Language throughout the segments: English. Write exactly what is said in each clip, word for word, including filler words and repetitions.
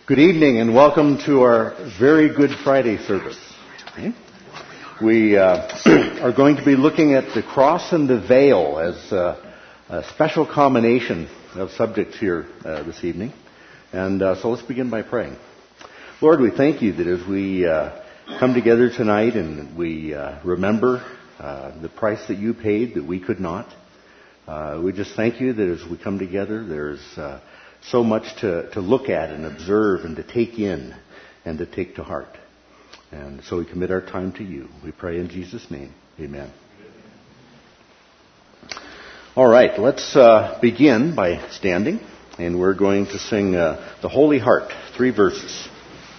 Good evening and welcome to our very Good Friday service. Okay. We uh, are going to be looking at the cross and the veil as uh, a special combination of subjects here uh, this evening. And uh, so let's begin by praying. Lord, we thank you that as we uh, come together tonight and we uh, remember uh, the price that you paid that we could not, uh, we just thank you that as we come together there's uh, so much to, to look at and observe and to take in and to take to heart. And so we commit our time to you. We pray in Jesus' name. Amen. All right, let's uh, begin by standing. And we're going to sing uh, The Holy Heart, three verses.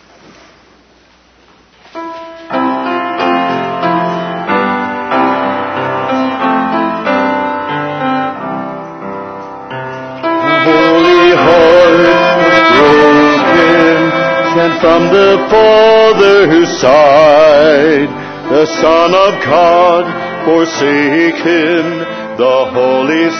From the Father's side, the Son of God, forsaken the holy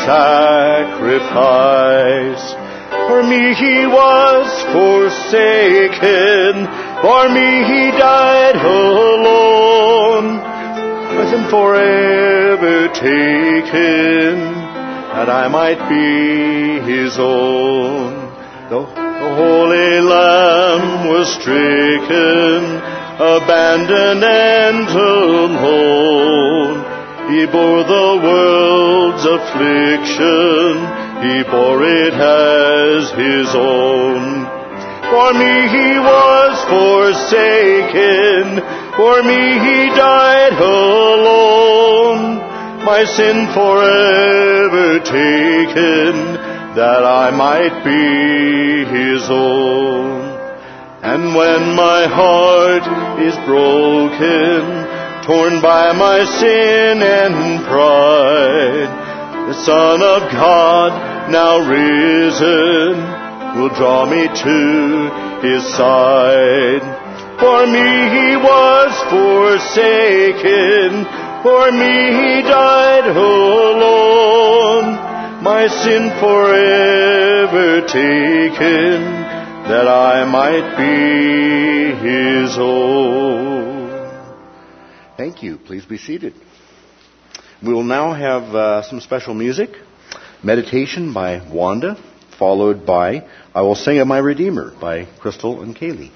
sacrifice. For me he was forsaken, for me he died alone, was him forever taken, that I might be his own. The Holy Lamb was stricken, abandoned and alone. He bore the world's affliction, he bore it as his own. For me he was forsaken, for me he died alone, my sin forever taken, that I might be his own. And when my heart is broken, torn by my sin and pride, the Son of God, now risen, will draw me to his side. For me he was forsaken, for me he died alone, my sin forever taken, that I might be his own. Thank you. Please be seated. We will now have uh, some special music. Meditation by Wanda, followed by I Will Sing of My Redeemer by Crystal and Kaylee.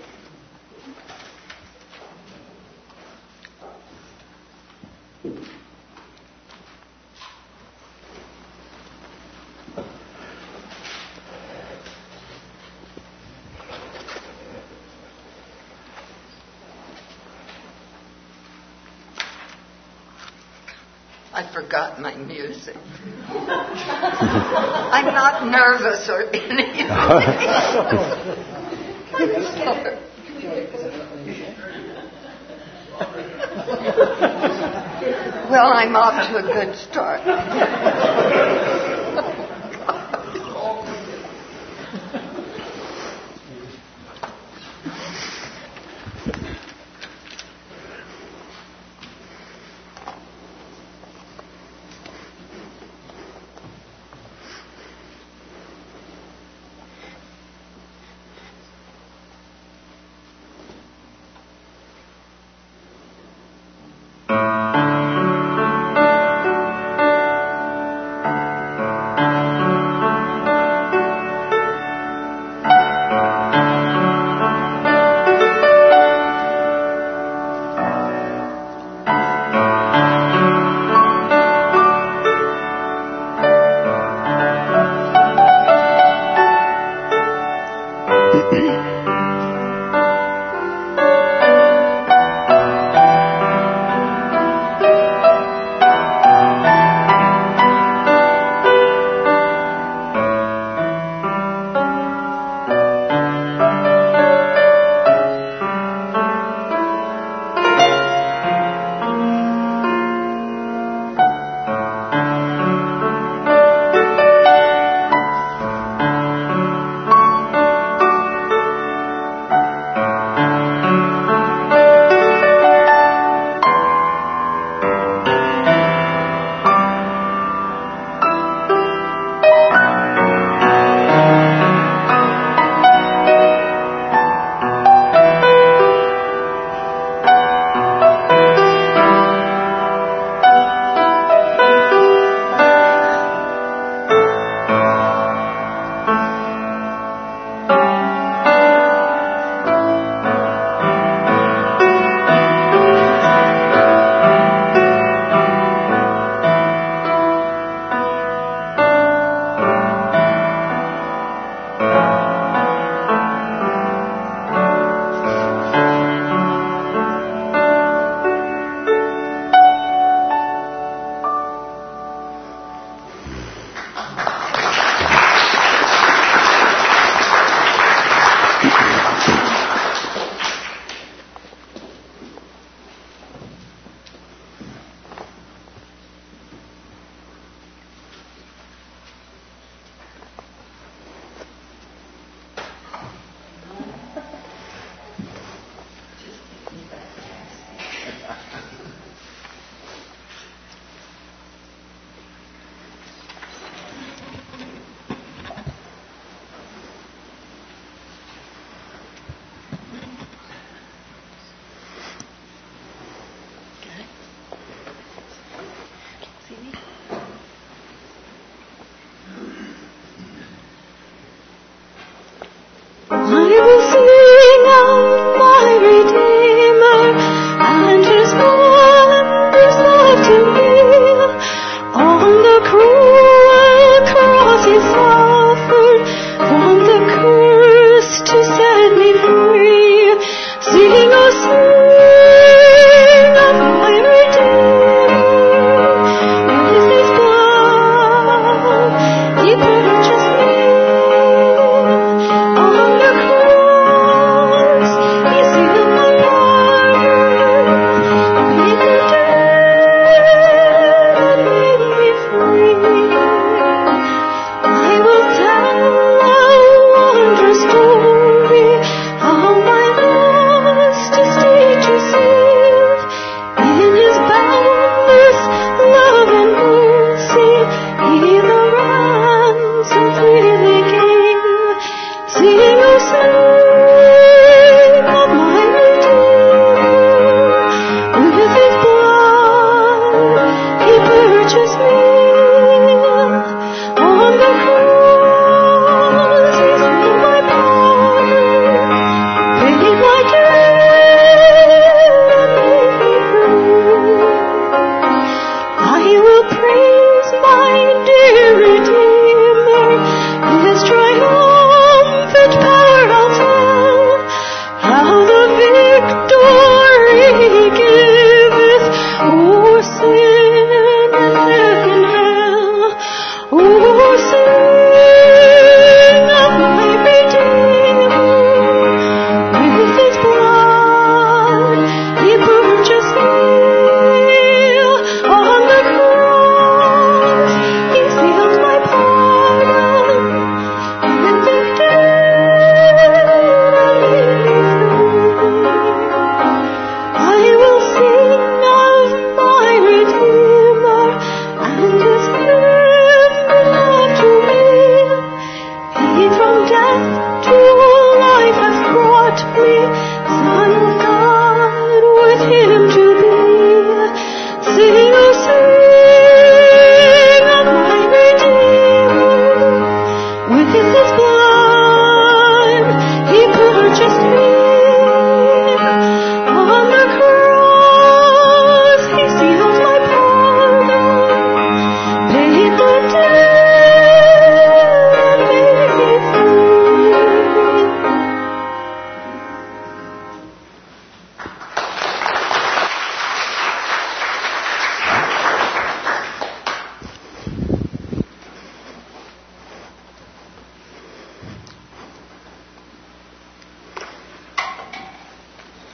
I forgot my music. I'm not nervous or anything. Well, I'm off to a good start.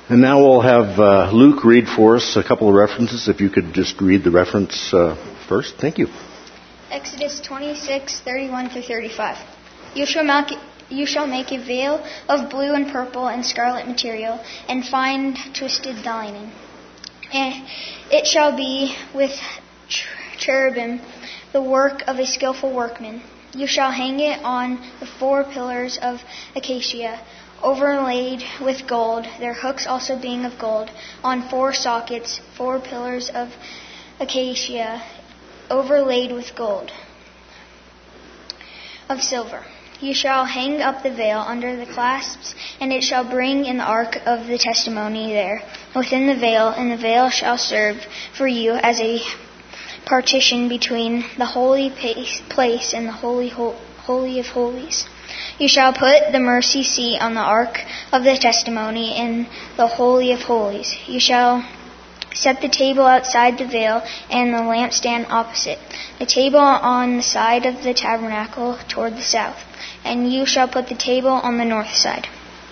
And now we'll have uh, Luke read for us a couple of references. If you could just read the reference uh, first. Thank you. Exodus twenty-six, thirty-one through thirty-five. You shall make you shall make a veil of blue and purple and scarlet material, and fine twisted lining. And it shall be with cherubim, the work of a skillful workman. You shall hang it on the four pillars of acacia, overlaid with gold, their hooks also being of gold, on four sockets, four pillars of acacia, overlaid with gold, of silver. You shall hang up the veil under the clasps, and it shall bring in the ark of the testimony there, within the veil, and the veil shall serve for you as a partition between the holy place and the holy holy of holies. You shall put the mercy seat on the ark of the testimony in the holy of holies. You shall set the table outside the veil and the lampstand opposite, the table on the side of the tabernacle toward the south, and you shall put the table on the north side.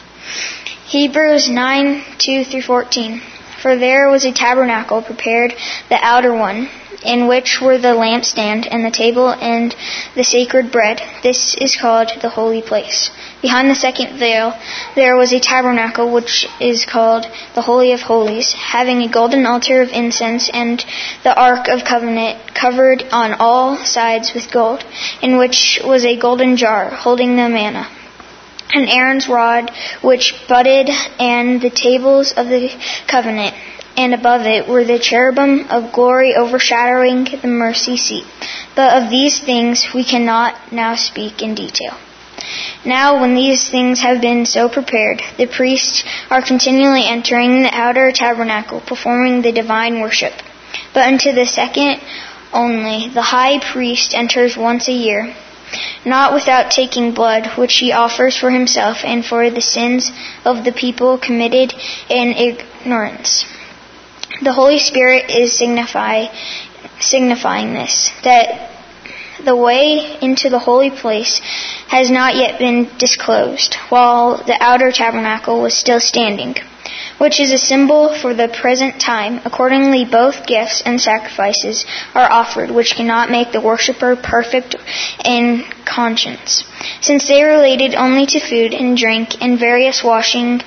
Hebrews nine, two through fourteen. For there was a tabernacle prepared, the outer one, in which were the lampstand and the table and the sacred bread. This is called the holy place. Behind the second veil there was a tabernacle which is called the Holy of Holies, having a golden altar of incense and the ark of covenant covered on all sides with gold, in which was a golden jar holding the manna, and Aaron's rod which budded, and the tables of the covenant, and above it were the cherubim of glory overshadowing the mercy seat. But of these things we cannot now speak in detail. Now when these things have been so prepared, the priests are continually entering the outer tabernacle, performing the divine worship. But unto the second only the high priest enters once a year, not without taking blood, which he offers for himself and for the sins of the people committed in ignorance. The Holy Spirit is signify, signifying this, that the way into the holy place has not yet been disclosed, while the outer tabernacle was still standing, which is a symbol for the present time. Accordingly, both gifts and sacrifices are offered, which cannot make the worshipper perfect in conscience, since they related only to food and drink and various washing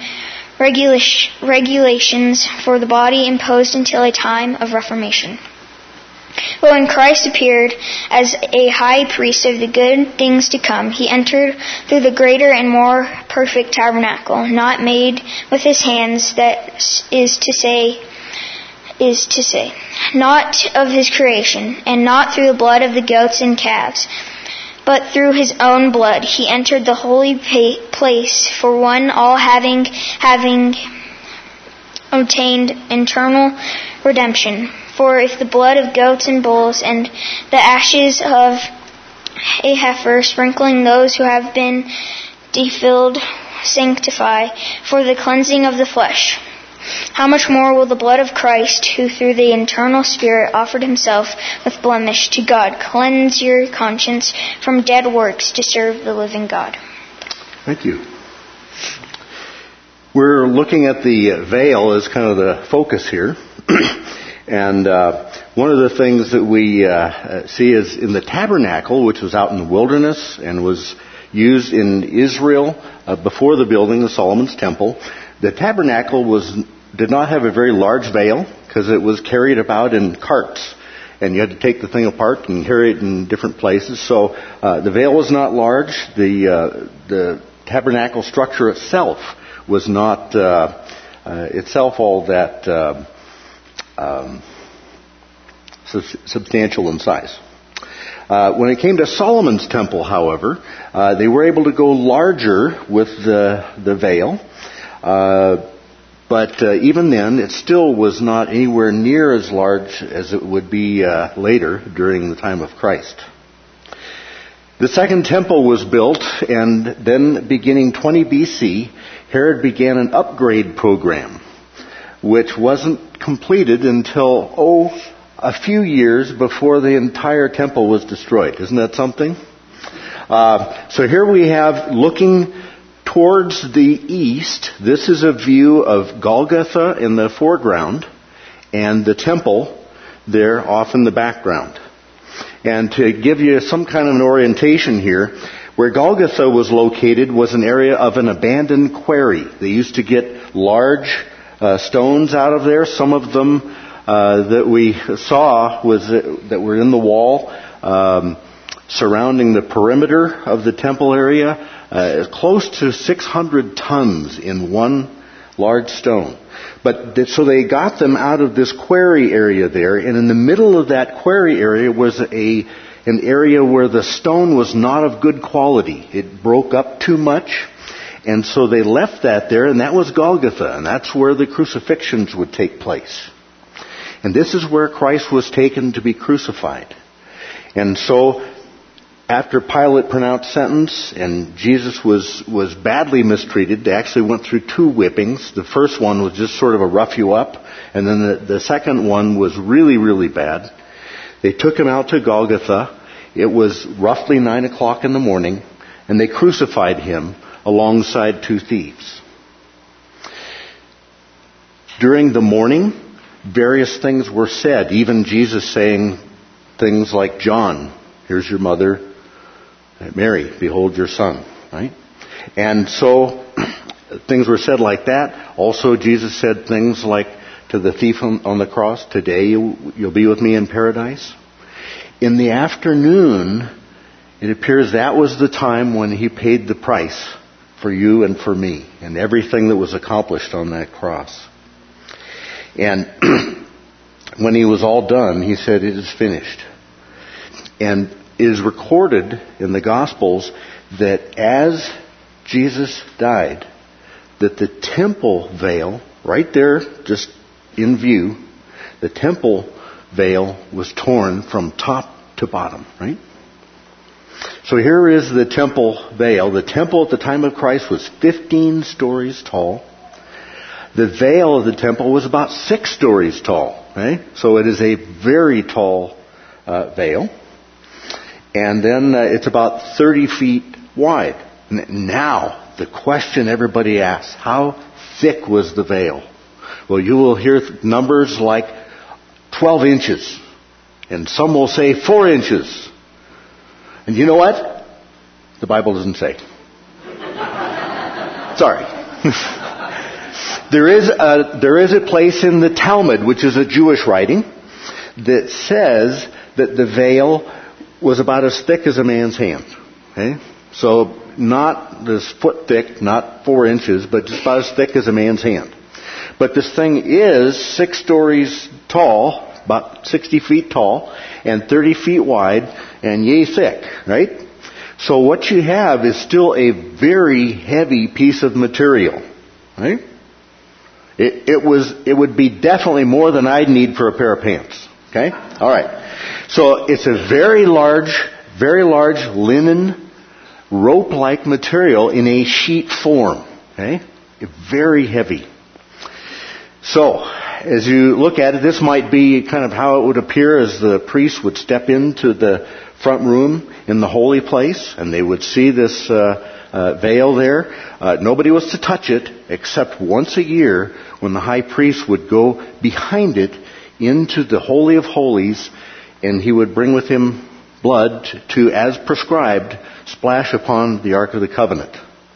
regulations for the body imposed until a time of reformation. But when Christ appeared as a high priest of the good things to come, he entered through the greater and more perfect tabernacle, not made with his hands, that is to say, is to say, not of his creation, and not through the blood of the goats and calves, but through his own blood he entered the holy place for one all, having having obtained eternal redemption. For if the blood of goats and bulls and the ashes of a heifer, sprinkling those who have been defiled, sanctify for the cleansing of the flesh, how much more will the blood of Christ, who through the eternal Spirit offered himself with blemish to God, cleanse your conscience from dead works to serve the living God? Thank you. We're looking at the veil as kind of the focus here. And uh, one of the things that we uh, see is in the tabernacle, which was out in the wilderness and was used in Israel uh, before the building of Solomon's temple. The tabernacle was did not have a very large veil because it was carried about in carts, and you had to take the thing apart and carry it in different places. So uh, the veil was not large. The uh, the tabernacle structure itself was not uh, uh, itself all that uh, um, substantial in size. Uh, when it came to Solomon's temple, however, uh, they were able to go larger with the the veil. Uh, but uh, even then, it still was not anywhere near as large as it would be uh, later during the time of Christ. The second temple was built, and then beginning twenty B C, Herod began an upgrade program, which wasn't completed until, oh, a few years before the entire temple was destroyed. Isn't that something? Uh, so here we have, looking towards the east, this is a view of Golgotha in the foreground and the temple there off in the background. And to give you some kind of an orientation here, where Golgotha was located was an area of an abandoned quarry. They used to get large uh, stones out of there. Some of them uh, that we saw was uh, that were in the wall um, surrounding the perimeter of the temple area, uh, close to six hundred tons in one large stone. But th- so they got them out of this quarry area there, and in the middle of that quarry area was a an area where the stone was not of good quality. It broke up too much, and so they left that there, and that was Golgotha, and that's where the crucifixions would take place. And this is where Christ was taken to be crucified. And so, after Pilate pronounced sentence, and Jesus was, was badly mistreated, they actually went through two whippings. The first one was just sort of a rough you up, and then the, the second one was really, really bad. They took him out to Golgotha. It was roughly nine o'clock in the morning, and they crucified him alongside two thieves. During the morning, various things were said, even Jesus saying things like, John, here's your mother, Mary, behold your son, right? And so things were said like that. Also, Jesus said things like to the thief on, on the cross, today you, you'll be with me in paradise. In the afternoon, it appears that was the time when he paid the price for you and for me and everything that was accomplished on that cross. And when he was all done, he said, it is finished. And it is recorded in the Gospels that as Jesus died, that the temple veil, right there, just in view, the temple veil was torn from top to bottom, right? So here is the temple veil. The temple at the time of Christ was fifteen stories tall. The veil of the temple was about six stories tall, right? So it is a very tall uh, veil. And then uh, it's about thirty feet wide. Now, the question everybody asks, how thick was the veil? Well, you will hear numbers like twelve inches. And some will say four inches. And you know what? The Bible doesn't say. Sorry. There is a, there is a place in the Talmud, which is a Jewish writing, that says that the veil was about as thick as a man's hand. Okay? So not this foot thick, not four inches, but just about as thick as a man's hand. But this thing is six stories tall, about sixty feet tall, and thirty feet wide, and yay thick, right? So what you have is still a very heavy piece of material, right? It, it was, it would be definitely more than I'd need for a pair of pants. Okay? Alright. So it's a very large, very large linen, rope-like material in a sheet form. Okay? Very heavy. So, as you look at it, this might be kind of how it would appear as the priest would step into the front room in the holy place, and they would see this uh, uh, veil there. Uh, nobody was to touch it except once a year when the high priest would go behind it into the Holy of Holies, and he would bring with him blood to, as prescribed, splash upon the Ark of the Covenant.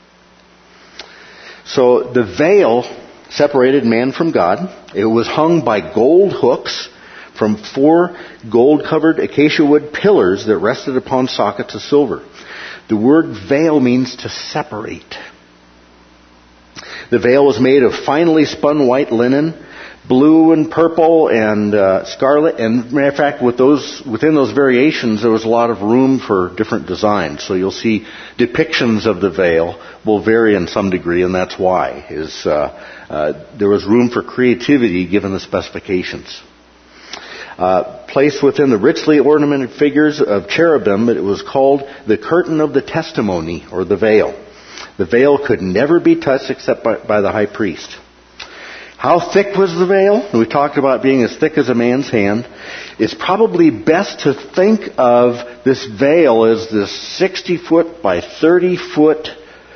So the veil separated man from God. It was hung by gold hooks from four gold-covered acacia wood pillars that rested upon sockets of silver. The word veil means to separate. The veil was made of finely spun white linen, blue and purple and uh, scarlet. And matter of fact, with those within those variations, there was a lot of room for different designs. So you'll see depictions of the veil will vary in some degree, and that's why is uh, uh, there was room for creativity given the specifications. Uh, placed within the richly ornamented figures of cherubim, it was called the curtain of the testimony, or the veil. The veil could never be touched except by, by the high priest. How thick was the veil? We talked about being as thick as a man's hand. It's probably best to think of this veil as this sixty foot by thirty foot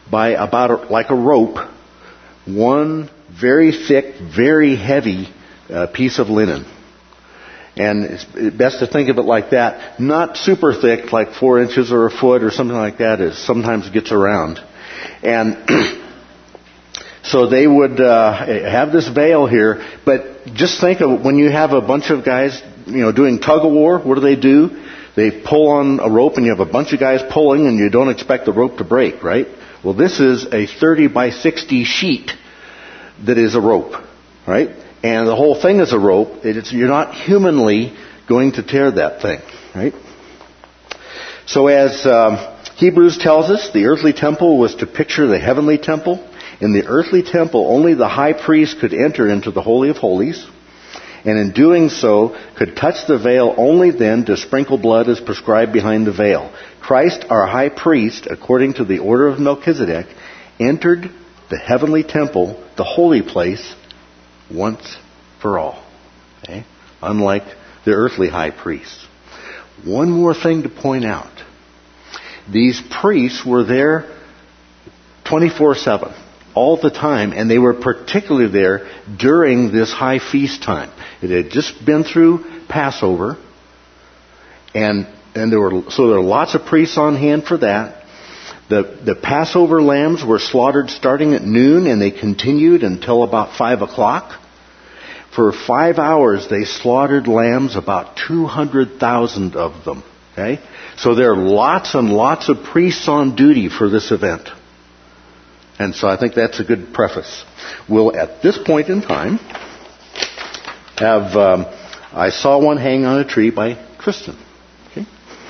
by about a, like a rope, one very thick, very heavy uh, piece of linen. And it's best to think of it like that. Not super thick, like four inches or a foot or something like that, as sometimes gets around. And so they would uh, have this veil here, but just think of when you have a bunch of guys, you know, doing tug of war. What do they do? They pull on a rope, and you have a bunch of guys pulling, and you don't expect the rope to break, right? Well, this is a thirty by sixty sheet that is a rope, right? And the whole thing is a rope. It's, you're not humanly going to tear that thing, right? So as um, Hebrews tells us, the earthly temple was to picture the heavenly temple. In the earthly temple, only the high priest could enter into the Holy of Holies, and in doing so, could touch the veil only then to sprinkle blood as prescribed behind the veil. Christ, our high priest, according to the order of Melchizedek, entered the heavenly temple, the holy place, once for all. Okay? Unlike the earthly high priest. One more thing to point out. These priests were there twenty-four seven. All the time, and they were particularly there during this high feast time. It had just been through Passover, and and there were so there were lots of priests on hand for that. The the Passover lambs were slaughtered starting at noon, and they continued until about five o'clock. For five hours, they slaughtered lambs, about two hundred thousand of them. Okay, so there are lots and lots of priests on duty for this event. And so I think that's a good preface. We'll, at this point in time, have, um, I saw one hang on a tree by Kristen. Okay?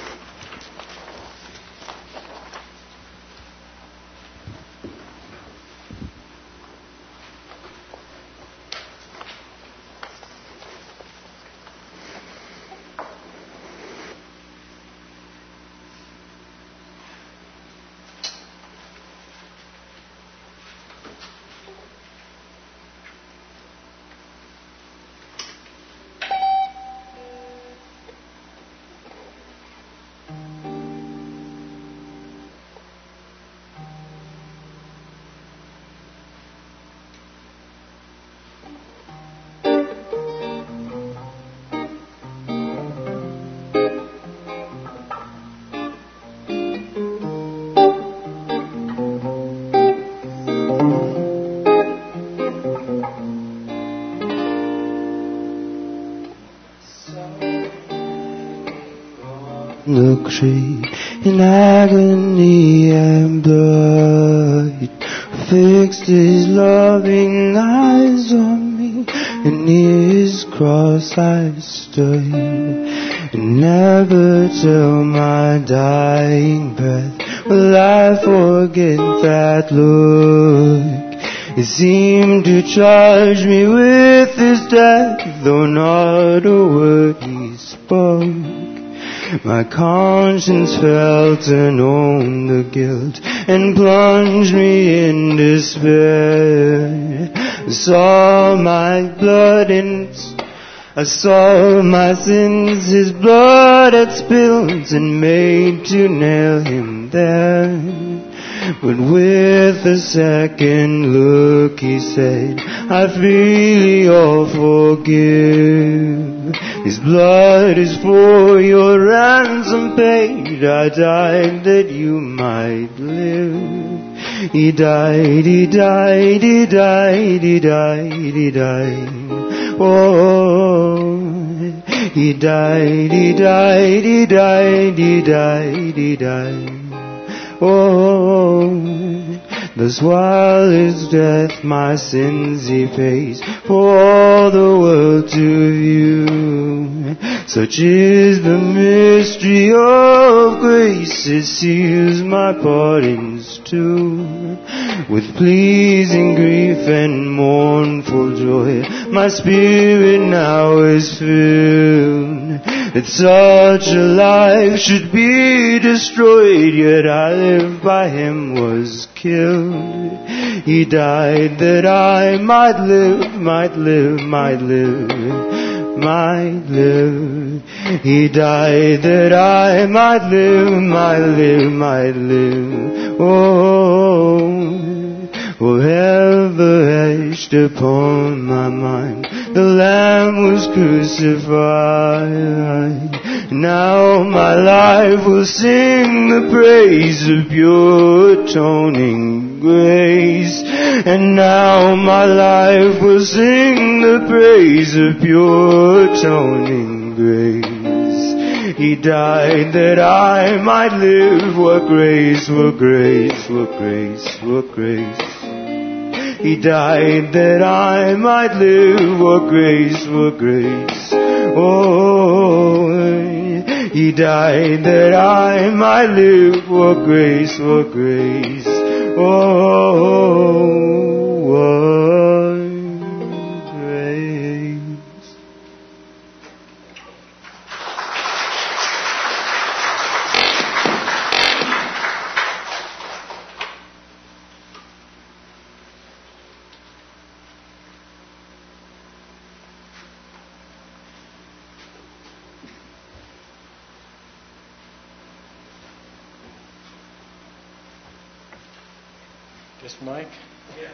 The tree in agony and blood fixed his loving eyes on me, and near his cross I stood, and never till my dying breath will I forget that look. It seemed to charge me with his death, though not a word he spoke. My conscience felt and owned the guilt, and plunged me in despair. I saw my blood and I saw my sins his blood had spilled, and made to nail him there. But with a second look he said, I freely all forgive. His blood is for your ransom paid. I died that you might live. He died, he died, he died, he died, he died. Oh, he died, he died, he died, he died, he died. Oh, thus while his death my sins he pays for all the world to view. Such is the mystery of grace, it seals my pardons too. With pleasing grief and mournful joy, my spirit now is filled. That such a life should be destroyed, yet I live by him was killed. He died that I might live, might live, might live, might live. He died that I might live, might live, might live. Oh, forever etched upon my mind. The Lamb was crucified. Now my life will sing the praise of pure atoning grace. And now my life will sing the praise of pure atoning grace. He died that I might live. What grace, what grace, what grace, what grace. He died that I might live. What grace, what grace. Oh, He died that I might live. What grace, what grace. Oh, what grace. Yes, Mike? Yeah.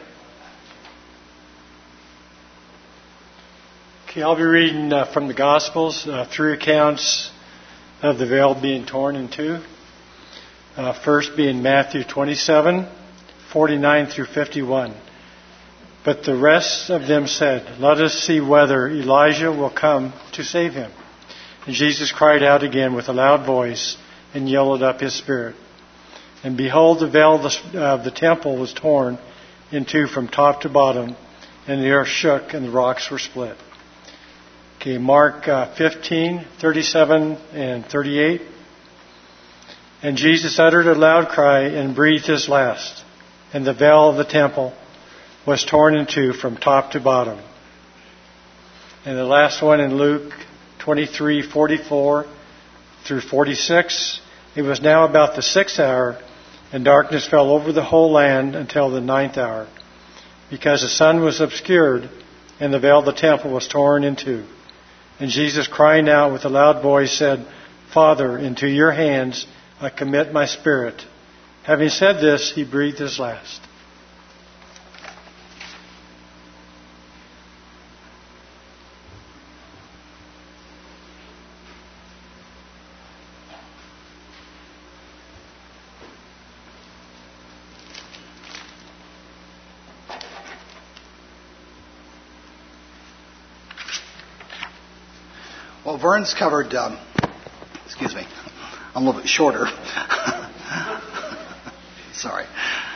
Okay, I'll be reading uh, from the Gospels, uh, three accounts of the veil being torn in two. Uh, first being Matthew twenty-seven, forty-nine through fifty-one. But the rest of them said, "Let us see whether Elijah will come to save him." And Jesus cried out again with a loud voice and yielded up his spirit. And behold, the veil of the, uh, the temple was torn in two from top to bottom, and the earth shook and the rocks were split. Okay, Mark uh, fifteen, thirty-seven and thirty-eight. And Jesus uttered a loud cry and breathed his last, and the veil of the temple was torn in two from top to bottom. And the last one in Luke twenty-three, forty-four through forty-six. It was now about the sixth hour, and darkness fell over the whole land until the ninth hour, because the sun was obscured, and the veil of the temple was torn in two. And Jesus, crying out with a loud voice, said, "Father, into your hands I commit my spirit." Having said this, he breathed his last. Well, Vern's covered, um, excuse me, I'm a little bit shorter. Sorry.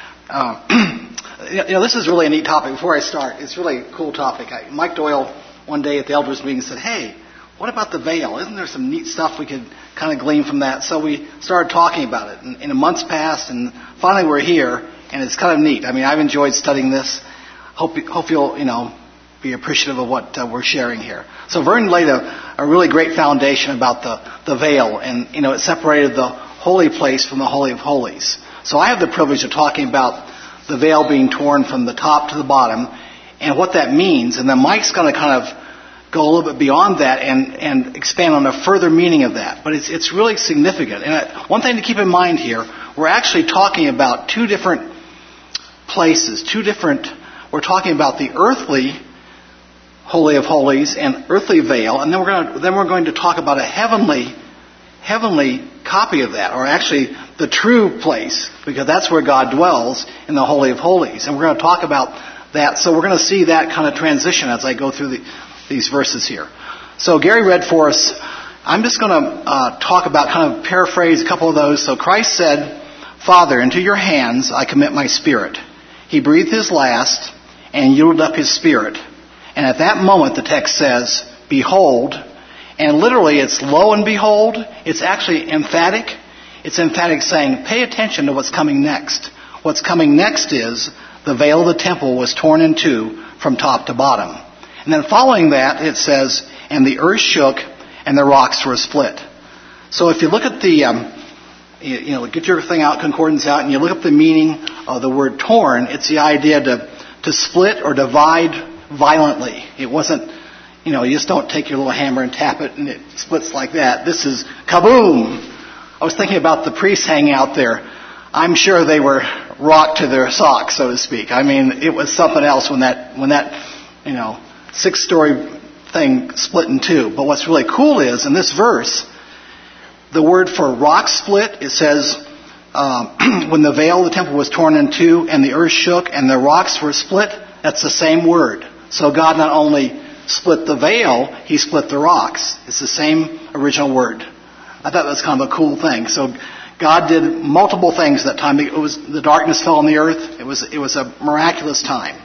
Um, you know, this is really a neat topic. Before I start, it's really a cool topic. I, Mike Doyle, one day at the elders meeting, said, "Hey, what about the veil? Isn't there some neat stuff we could kind of glean from that?" So we started talking about it. And, and a month's passed, and finally we're here, and it's kind of neat. I mean, I've enjoyed studying this. Hope, hope you'll, you know, be appreciative of what uh, we're sharing here. So Vern laid a, a really great foundation about the, the veil, and, you know, it separated the holy place from the Holy of Holies. So I have the privilege of talking about the veil being torn from the top to the bottom and what that means. And then Mike's going to kind of go a little bit beyond that and, and expand on a further meaning of that. But it's, it's really significant. And uh, one thing to keep in mind here, we're actually talking about two different places, two different, we're talking about the earthly Holy of Holies and earthly veil, and then we're going to then we're going to talk about a heavenly heavenly copy of that, or actually the true place, because that's where God dwells, in the Holy of Holies. And we're going to talk about that. So we're going to see that kind of transition as I go through the, these verses here. So Gary read for us. I'm just going to uh, talk about, kind of paraphrase a couple of those. So Christ said, "Father, into your hands I commit my spirit." He breathed his last and yielded up his spirit. And at that moment, the text says, "Behold," and literally it's "lo and behold." It's actually emphatic. It's emphatic saying, pay attention to what's coming next. What's coming next is the veil of the temple was torn in two from top to bottom. And then following that, it says, "And the earth shook and the rocks were split." So if you look at the, um, you, you know, get your thing out, concordance out, and you look up the meaning of the word torn, it's the idea to, to split or divide violently. It wasn't, you know, you just don't take your little hammer and tap it and it splits like that. This is kaboom. I was thinking about the priests hanging out there I'm sure they were rocked to their socks, so to speak. I mean, it was something else when that, when that, you know, six-story thing split in two. But what's really cool is, in this verse, the word for rock split, it says, um, when the veil of the temple was torn in two and the earth shook and the rocks were split, that's the same word. So God not only split the veil, he split the rocks. It's the same original word. I thought that was kind of a cool thing. So God did multiple things that time. It was, the darkness fell on the earth. It was, it was a miraculous time.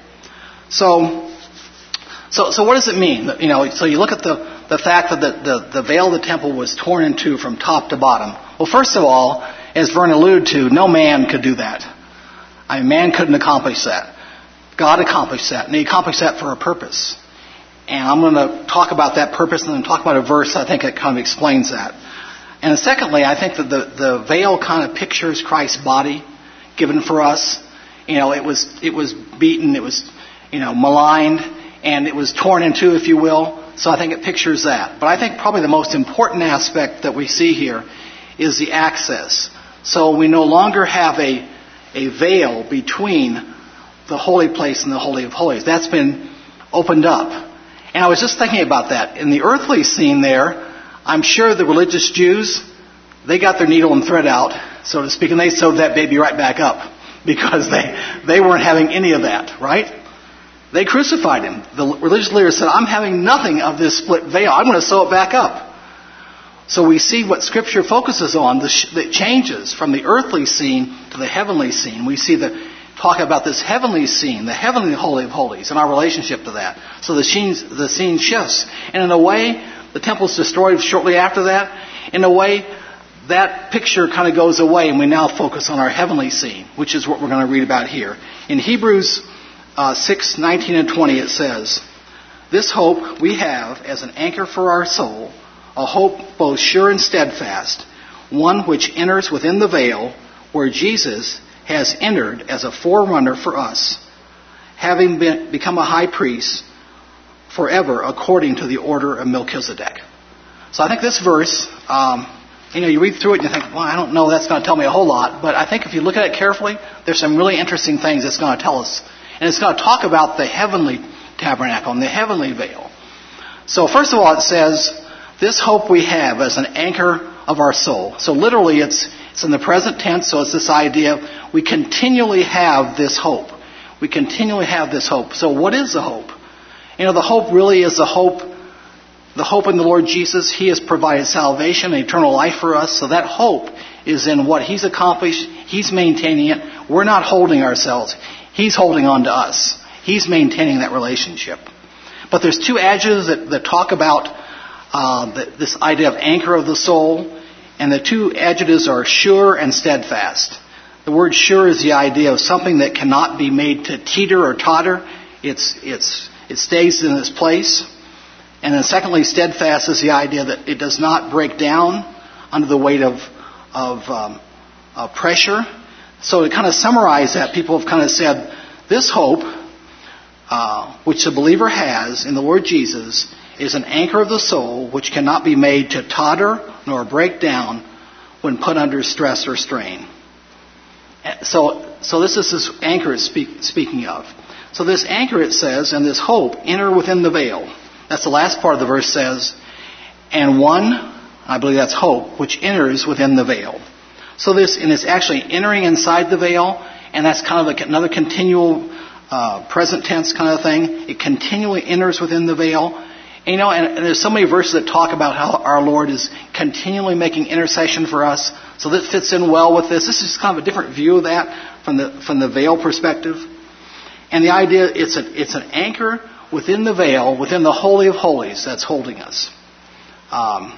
So, so, so what does it mean? You know, so you look at the, the fact that the, the, the veil of the temple was torn in two from top to bottom. Well, first of all, as Vern alluded to, no man could do that. I mean, man couldn't accomplish that. God accomplished that, and he accomplished that for a purpose. And I'm going to talk about that purpose and then talk about a verse I think that kind of explains that. And secondly, I think that the, the veil kind of pictures Christ's body given for us. You know, it was it was beaten, it was, you know, maligned, and it was torn in two, if you will. So I think it pictures that. But I think probably the most important aspect that we see here is the access. So we no longer have a, a veil between the holy place and the Holy of Holies. That's been opened up. And I was just thinking about that. In the earthly scene there, I'm sure the religious Jews, they got their needle and thread out, so to speak, and they sewed that baby right back up because they, they weren't having any of that, right? They crucified him. The religious leaders said, I'm having nothing of this split veil. I'm going to sew it back up. So we see what Scripture focuses on, the, sh- the changes from the earthly scene to the heavenly scene. We see the talk about this heavenly scene, the heavenly Holy of Holies, and our relationship to that. So the scene, the scene shifts. And in a way, the temple's destroyed shortly after that. In a way, that picture kind of goes away, and we now focus on our heavenly scene, which is what we're going to read about here. In Hebrews uh, six, nineteen and twenty, it says, this hope we have as an anchor for our soul, a hope both sure and steadfast, one which enters within the veil, where Jesus has entered as a forerunner for us, having been, become a high priest forever according to the order of Melchizedek. So I think this verse, um, you know, you read through it and you think, well, I don't know, that's going to tell me a whole lot. But I think if you look at it carefully, there's some really interesting things it's going to tell us. And it's going to talk about the heavenly tabernacle and the heavenly veil. So first of all, it says, this hope we have as an anchor of our soul. So literally it's it's in the present tense, so it's this idea of we continually have this hope. We continually have this hope. So what is the hope? You know, the hope really is the hope, the hope in the Lord Jesus. He has provided salvation and eternal life for us. So that hope is in what He's accomplished. He's maintaining it. We're not holding ourselves. He's holding on to us. He's maintaining that relationship. But there's two adjectives that, that talk about uh, the, this idea of anchor of the soul. And the two adjectives are sure and steadfast. The word sure is the idea of something that cannot be made to teeter or totter. It's, it's, it stays in its place. And then secondly, steadfast is the idea that it does not break down under the weight of, of um, uh, pressure. So to kind of summarize that, people have kind of said, this hope, uh, which the believer has in the Lord Jesus, is an anchor of the soul which cannot be made to totter nor break down when put under stress or strain. So, so this is this anchor it's speak, speaking of. So this anchor, it says, and this hope, enter within the veil. That's the last part of the verse says, and one, I believe that's hope, which enters within the veil. So this, and it's actually entering inside the veil, and that's kind of like another continual uh, present tense kind of thing. It continually enters within the veil. And, you know, and, and there's so many verses that talk about how our Lord is continually making intercession for us. So that fits in well with this. This is kind of a different view of that from the from the veil perspective. And the idea, it's a, it's an anchor within the veil, within the Holy of Holies that's holding us. Um,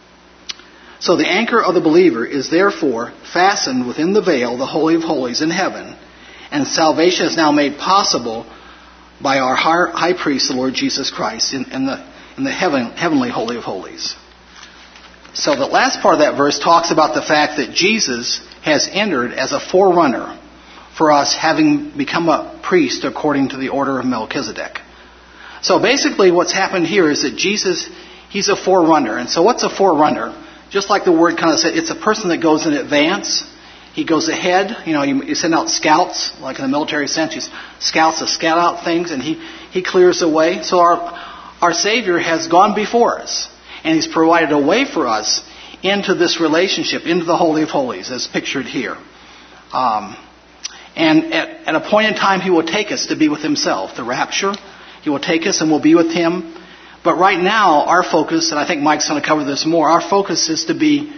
so the anchor of the believer is therefore fastened within the veil, the Holy of Holies in heaven. And salvation is now made possible by our high priest, the Lord Jesus Christ, in, in the, in the heaven, heavenly Holy of Holies. So the last part of that verse talks about the fact that Jesus has entered as a forerunner for us, having become a priest according to the order of Melchizedek. So basically what's happened here is that Jesus, he's a forerunner. And so what's a forerunner? Just like the word kind of said, it's a person that goes in advance. He He goes ahead. You know, you, you send out scouts, like in the military sense, you scouts to scout out things, and he, he clears the way. So our, our Savior has gone before us, and He's provided a way for us into this relationship, into the Holy of Holies, as pictured here. Um, and at, at a point in time, He will take us to be with Himself, the rapture. He will take us and we'll be with Him. But right now, our focus, and I think Mike's going to cover this more, our focus is to be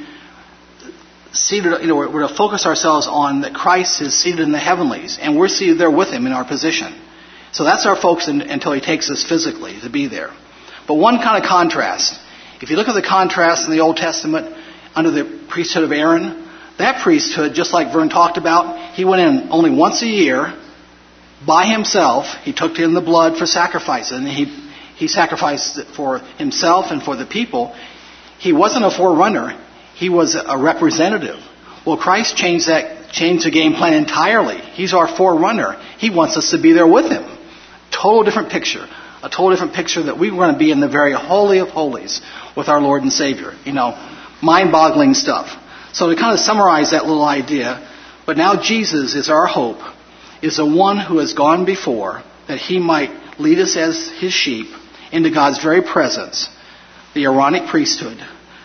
seated, you know, we're, we're to focus ourselves on that Christ is seated in the heavenlies, and we're seated there with Him in our position. So that's our focus in, until He takes us physically to be there. But one kind of contrast, if you look at the contrast in the Old Testament under the priesthood of Aaron, that priesthood, just like Vern talked about, he went in only once a year by himself. He took in the blood for sacrifice, and he, he sacrificed it for himself and for the people. He wasn't a forerunner. He was a representative. Well, Christ changed that, changed the game plan entirely. He's our forerunner. He wants us to be there with Him. Total different picture. A total different picture that we want to be in the very holy of holies with our Lord and Savior. You know, mind-boggling stuff. So to kind of summarize that little idea, but now Jesus is our hope, is the one who has gone before, that He might lead us as His sheep into God's very presence. The Aaronic priesthood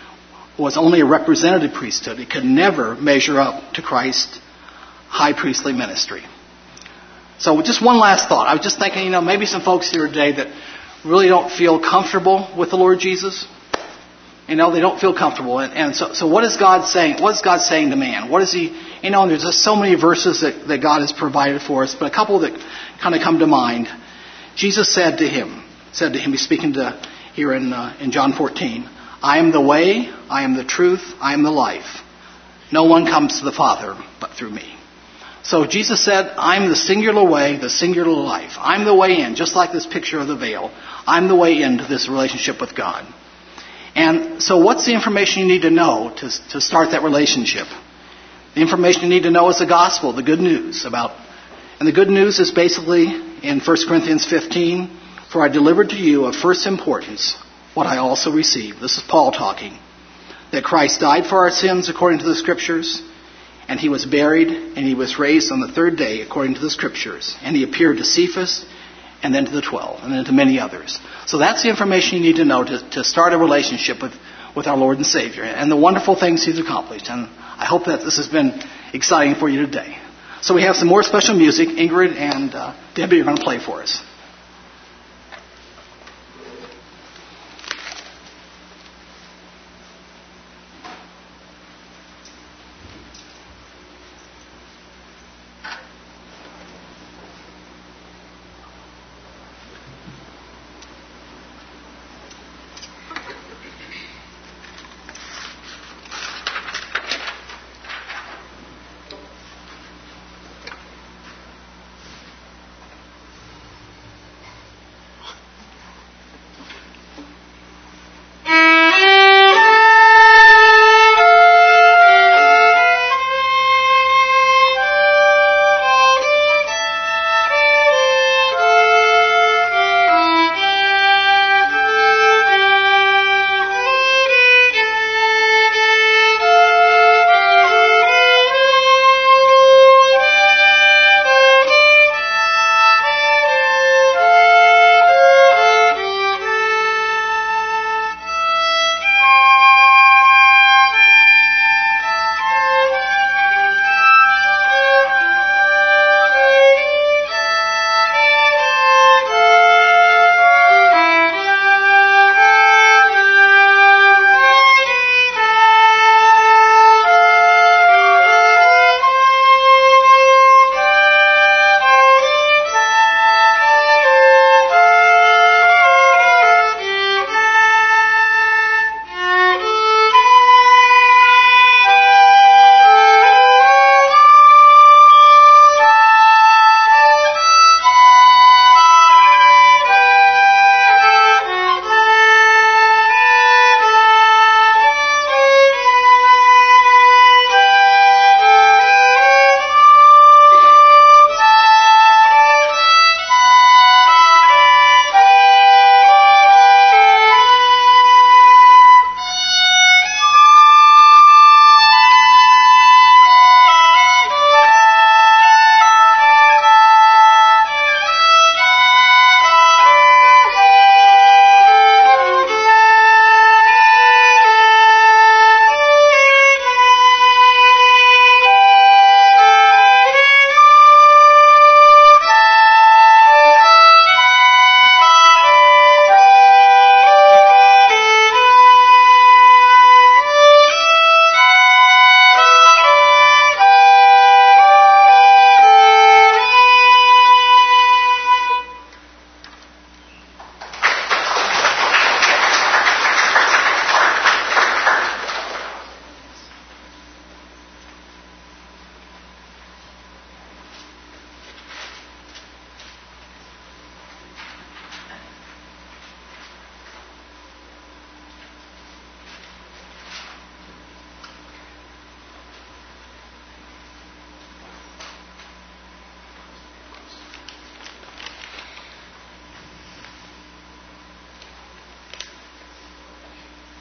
was only a representative priesthood. It could never measure up to Christ's high priestly ministry. So just one last thought. I was just thinking, you know, maybe some folks here today that really don't feel comfortable with the Lord Jesus. You know, they don't feel comfortable. And, and so, so what is God saying? What is God saying to man? What is He, you know, and there's just so many verses that, that God has provided for us, but a couple that kind of come to mind. Jesus said to him, said to him, He's speaking to here in, uh, in John fourteen, I am the way, I am the truth, I am the life. No one comes to the Father but through me. So Jesus said, I'm the singular way, the singular life. I'm the way in, just like this picture of the veil. I'm the way into this relationship with God. And so what's the information you need to know to, to start that relationship? The information you need to know is the gospel, the good news about, and the good news is basically in First Corinthians fifteen, for I delivered to you of first importance what I also received. This is Paul talking. That Christ died for our sins according to the Scriptures, and He was buried, and He was raised on the third day according to the Scriptures. And He appeared to Cephas, and then to the twelve, and then to many others. So that's the information you need to know to, to start a relationship with, with our Lord and Savior, and the wonderful things He's accomplished. And I hope that this has been exciting for you today. So we have some more special music. Ingrid and uh, Debbie are going to play for us.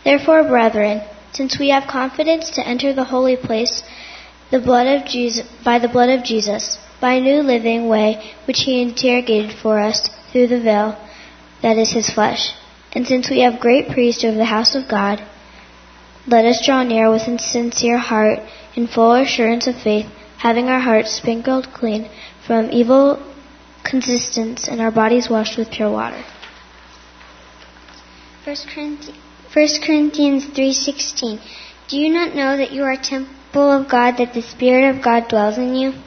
Therefore, brethren, since we have confidence to enter the holy place, the blood of Jesus, by the blood of Jesus, by a new living way which he interrogated for us through the veil, that is his flesh. And since we have great priest over the house of God, let us draw near with a sincere heart, in full assurance of faith, having our hearts sprinkled clean from evil consistence and our bodies washed with pure water. First Corinthians three sixteen. Do you not know that you are a temple of God, that the Spirit of God dwells in you?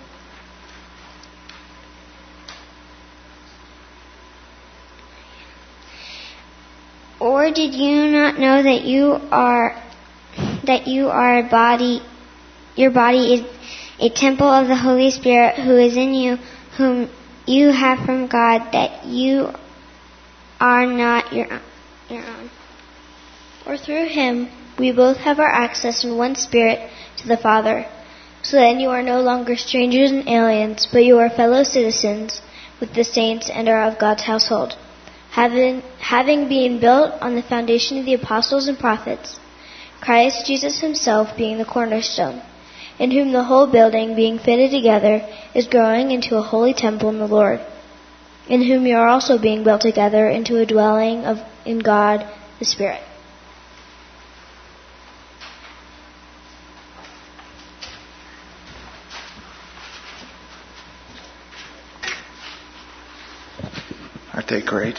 Or did you not know that you are that you are a body, your body is a temple of the Holy Spirit who is in you, whom you have from God, that you are not your own. Your own. For through him we both have our access in one Spirit to the Father. So then you are no longer strangers and aliens, but you are fellow citizens with the saints and are of God's household, having, having been built on the foundation of the apostles and prophets, Christ Jesus himself being the cornerstone, in whom the whole building, being fitted together, is growing into a holy temple in the Lord, in whom you are also being built together into a dwelling of in God the Spirit. Aren't they great?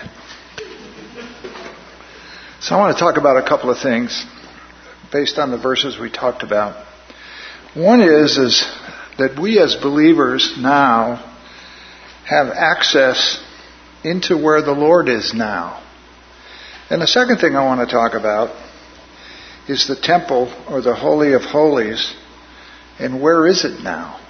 So I want to talk about a couple of things based on the verses we talked about. One is, is that we as believers now have access into where the Lord is now. And the second thing I want to talk about is the temple, or the Holy of Holies, and where is it now?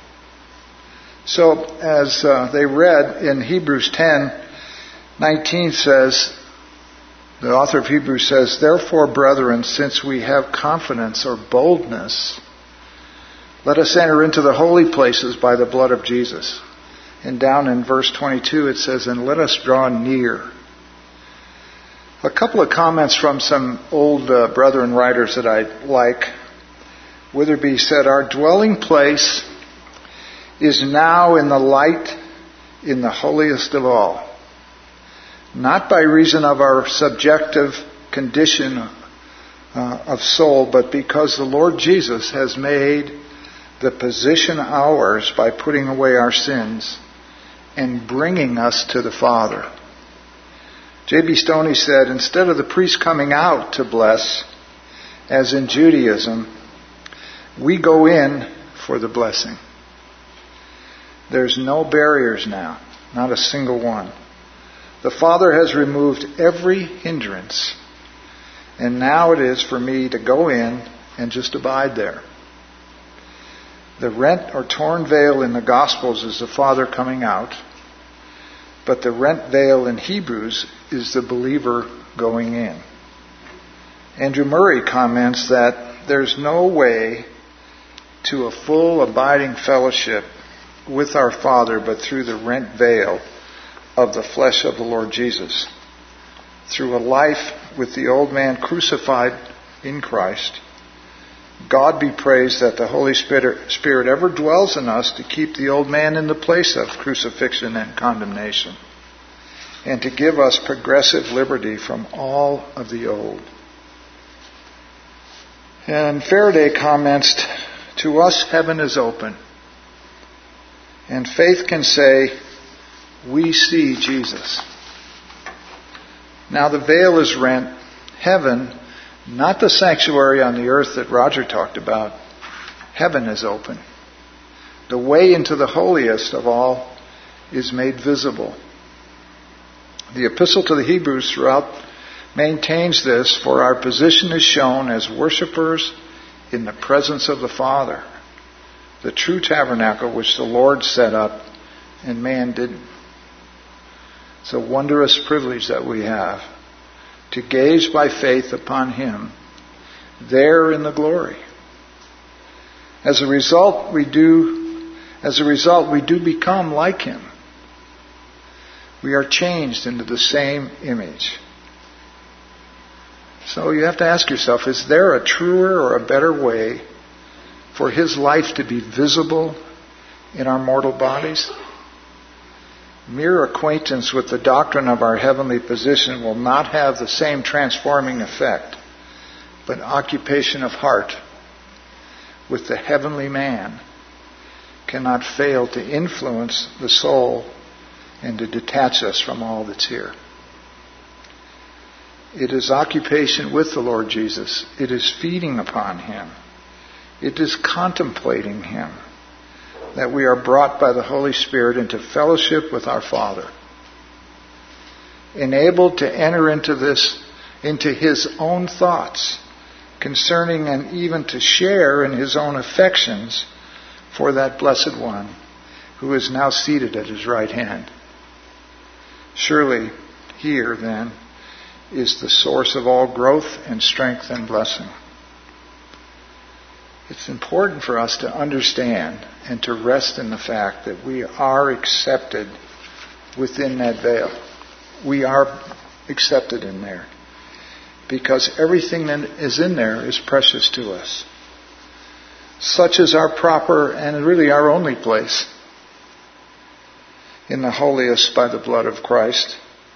So as uh, they read in Hebrews ten nineteen says, the author of Hebrews says, therefore, brethren, since we have confidence or boldness, let us enter into the holy places by the blood of Jesus. And down in verse twenty-two it says, and let us draw near. A couple of comments from some old uh, brethren writers that I like. Witherby said, our dwelling place is now in the light, in the holiest of all. Not by reason of our subjective condition uh, of soul, but because the Lord Jesus has made the position ours by putting away our sins and bringing us to the Father. J B Stoney said, instead of the priest coming out to bless, as in Judaism, we go in for the blessing. There's no barriers now, not a single one. The Father has removed every hindrance, and now it is for me to go in and just abide there. The rent or torn veil in the Gospels is the Father coming out, but the rent veil in Hebrews is the believer going in. Andrew Murray comments that there's no way to a full abiding fellowship with our Father but through the rent veil of the flesh of the Lord Jesus, through a life with the old man crucified in Christ. God be praised that the Holy Spirit ever dwells in us to keep the old man in the place of crucifixion and condemnation, and to give us progressive liberty from all of the old. And Faraday comments, to us heaven is open, and faith can say, we see Jesus. Now the veil is rent. Heaven, not the sanctuary on the earth that Roger talked about, heaven is open. The way into the holiest of all is made visible. The epistle to the Hebrews throughout maintains this, for our position is shown as worshipers in the presence of the Father, the true tabernacle which the Lord set up and man didn't. It's a wondrous privilege that we have to gaze by faith upon Him there in the glory. As a result, we do, as a result, we do become like Him. We are changed into the same image. So you have to ask yourself, is there a truer or a better way for His life to be visible in our mortal bodies? Mere acquaintance with the doctrine of our heavenly position will not have the same transforming effect, but occupation of heart with the heavenly man cannot fail to influence the soul and to detach us from all that's here. It is occupation with the Lord Jesus. It is feeding upon Him. It is contemplating Him that we are brought by the Holy Spirit into fellowship with our Father, enabled to enter into this, into His own thoughts concerning and even to share in His own affections for that blessed one who is now seated at His right hand. Surely here, then, is the source of all growth and strength and blessing. It's important for us to understand and to rest in the fact that we are accepted within that veil. We are accepted in there because everything that is in there is precious to us. Such is our proper and really our only place in the holiest by the blood of Christ.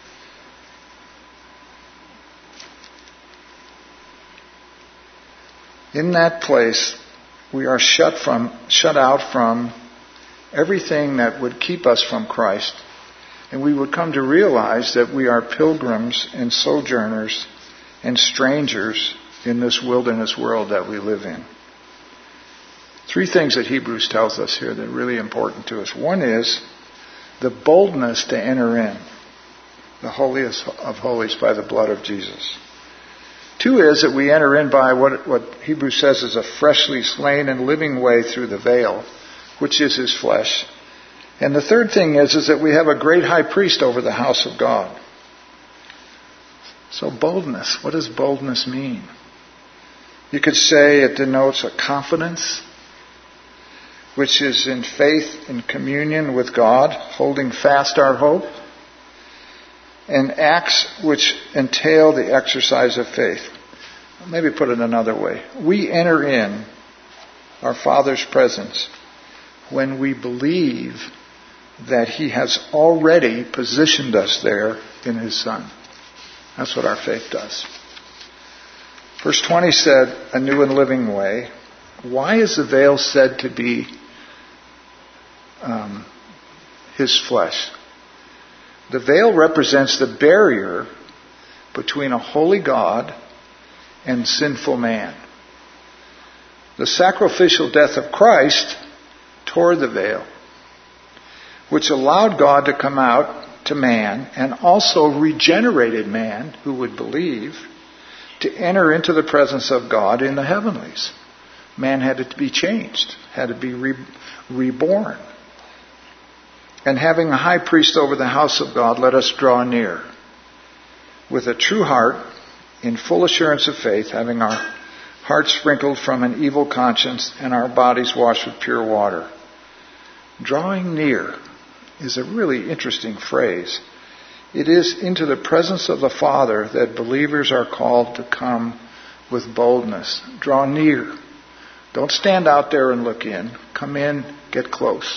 In that place, we are shut from, shut out from everything that would keep us from Christ. And we would come to realize that we are pilgrims and sojourners and strangers in this wilderness world that we live in. Three things that Hebrews tells us here that are really important to us. One is the boldness to enter in the holiest of holies by the blood of Jesus. Two is that we enter in by what, what Hebrews says is a freshly slain and living way through the veil, which is His flesh. And the third thing is, is that we have a great high priest over the house of God. So boldness, what does boldness mean? You could say it denotes a confidence, which is in faith in communion with God, holding fast our hope, and acts which entail the exercise of faith. Maybe put it another way. We enter in our Father's presence when we believe that He has already positioned us there in His Son. That's what our faith does. Verse twenty said, a new and living way. Why is the veil said to be um, His flesh? The veil represents the barrier between a holy God and sinful man. The sacrificial death of Christ tore the veil, which allowed God to come out to man and also regenerated man who would believe to enter into the presence of God in the heavenlies. Man had to be changed, had to be re- reborn. And having a high priest over the house of God, let us draw near with a true heart, in full assurance of faith, having our hearts sprinkled from an evil conscience and our bodies washed with pure water. Drawing near is a really interesting phrase. It is into the presence of the Father that believers are called to come with boldness. Draw near. Don't stand out there and look in. Come in, get close.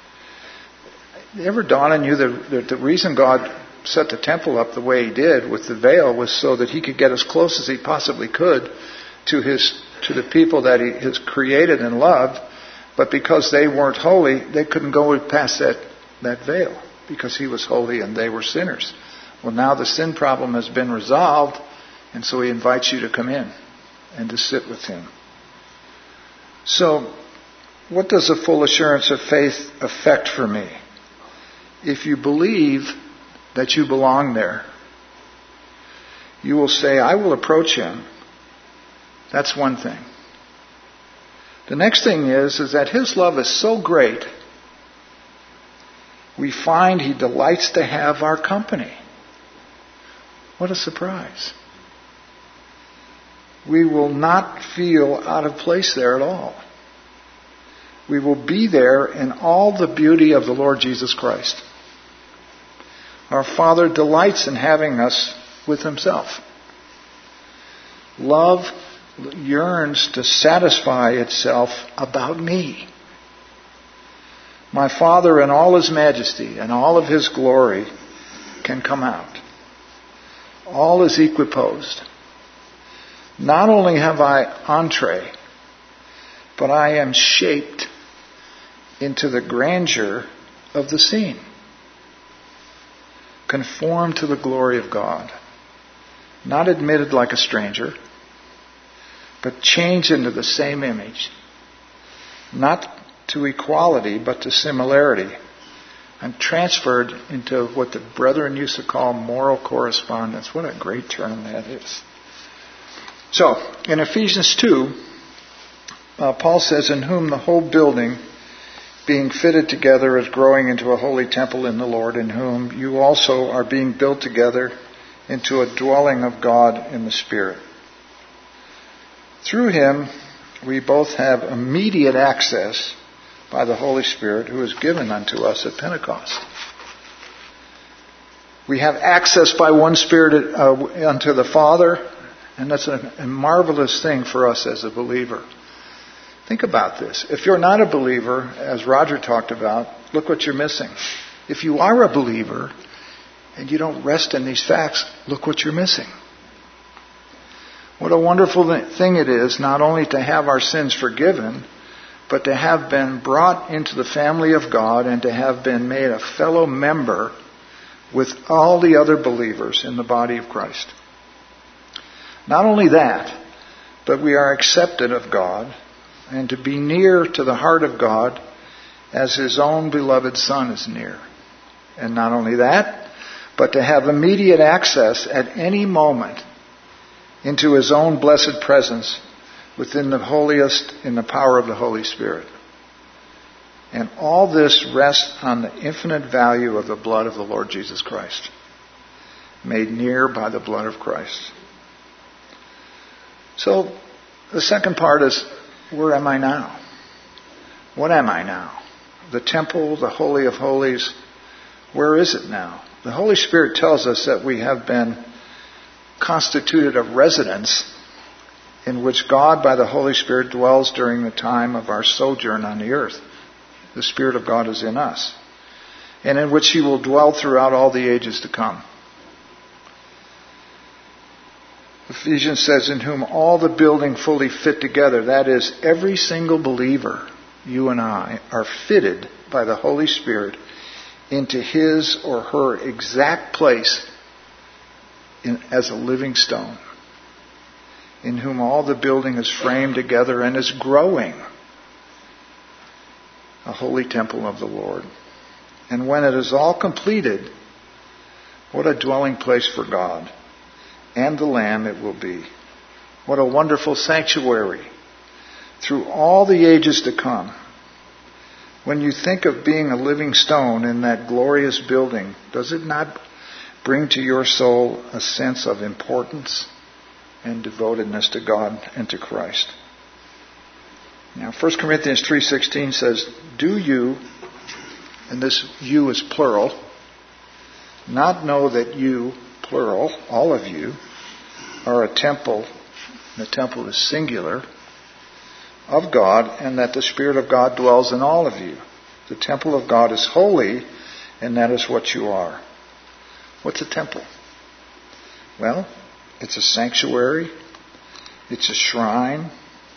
It ever dawn on you that, that the reason God set the temple up the way He did with the veil was so that He could get as close as He possibly could to His to the people that He has created and loved, but because they weren't holy, they couldn't go past that, that veil because He was holy and they were sinners. Well, now the sin problem has been resolved, and so He invites you to come in and to sit with Him. So, what does a full assurance of faith affect for me? If you believe that you belong there, you will say, I will approach Him. That's one thing. The next thing is, is that His love is so great, we find He delights to have our company. What a surprise. We will not feel out of place there at all. We will be there in all the beauty of the Lord Jesus Christ. Our Father delights in having us with Himself. Love yearns to satisfy itself about me. My Father in all His majesty and all of His glory can come out. All is equiposed. Not only have I entree, but I am shaped into the grandeur of the scene. Conformed to the glory of God. Not admitted like a stranger, but changed into the same image. Not to equality, but to similarity. I'm transferred into what the brethren used to call moral correspondence. What a great term that is. So, in Ephesians two, uh, Paul says, in whom the whole building, being fitted together, is growing into a holy temple in the Lord, in whom you also are being built together into a dwelling of God in the Spirit. Through Him, we both have immediate access by the Holy Spirit who is given unto us at Pentecost. We have access by one Spirit uh, unto the Father, and that's a, a marvelous thing for us as a believer. Think about this. If you're not a believer, as Roger talked about, look what you're missing. If you are a believer and you don't rest in these facts, look what you're missing. What a wonderful thing it is not only to have our sins forgiven, but to have been brought into the family of God and to have been made a fellow member with all the other believers in the body of Christ. Not only that, but we are accepted of God and to be near to the heart of God as His own beloved Son is near. And not only that, but to have immediate access at any moment into His own blessed presence within the holiest in the power of the Holy Spirit. And all this rests on the infinite value of the blood of the Lord Jesus Christ, made near by the blood of Christ. So, the second part is, where am I now? What am I now? The temple, the Holy of Holies, where is it now? The Holy Spirit tells us that we have been constituted a residence in which God, by the Holy Spirit, dwells during the time of our sojourn on the earth. The Spirit of God is in us, and in which He will dwell throughout all the ages to come. Ephesians says, in whom all the building fully fit together. That is, every single believer, you and I, are fitted by the Holy Spirit into his or her exact place in, as a living stone, in whom all the building is framed together and is growing, a holy temple of the Lord. And when it is all completed, what a dwelling place for God and the Lamb it will be. What a wonderful sanctuary through all the ages to come. When you think of being a living stone in that glorious building, does it not bring to your soul a sense of importance and devotedness to God and to Christ? Now, First Corinthians three sixteen says, do you, and this you is plural, not know that you, plural, all of you, are a temple, and the temple is singular, of God, and that the Spirit of God dwells in all of you. The temple of God is holy, and that is what you are. What's a temple? Well, it's a sanctuary. It's a shrine.